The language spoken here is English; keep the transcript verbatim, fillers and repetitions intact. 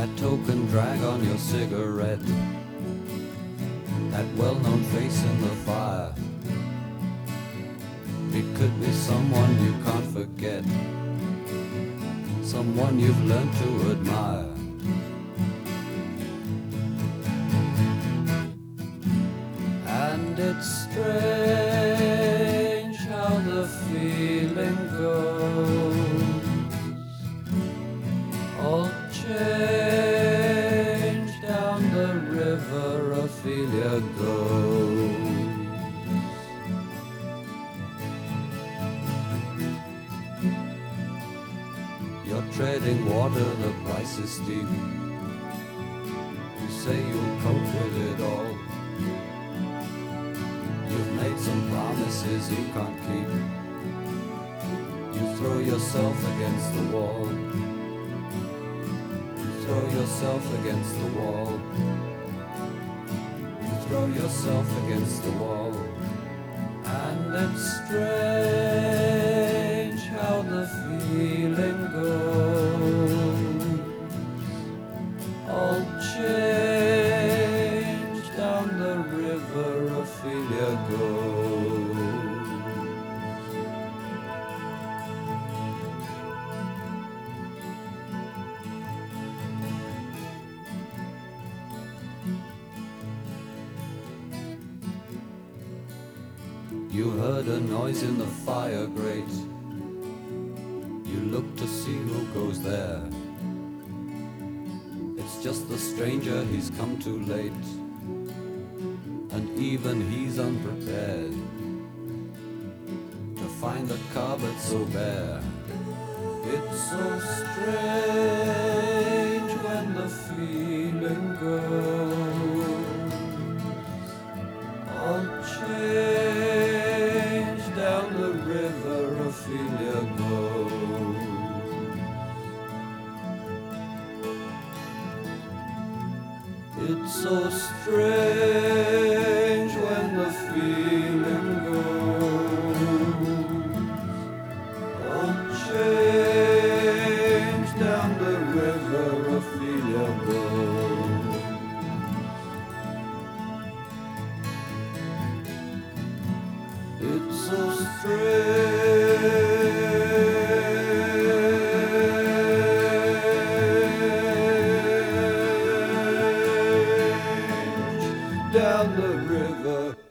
That token drag on your cigarette, that well-known face in the fire. It could be someone you can't forget, someone you've learned to admire. And it's strange how the feeling goes, all change down the river Ophelia goes. You're treading water, the price is steep. You say you'll cope with it all. You've made some promises you can't keep. You throw yourself against the wall. You throw yourself against the wall. You throw yourself against the wall. And it's strange how the feeling goes, all change down the river Ophelia goes. You heard a noise in the fire grate. You look to see who goes there. It's just the stranger, he's come too late, and even he's unprepared to find the cupboard so bare. It's so strange when the feeling goes, all change down the river Ophelia goes. It's so strange when the feeling goes, all change down the river Ophelia goes. It's so strange down the river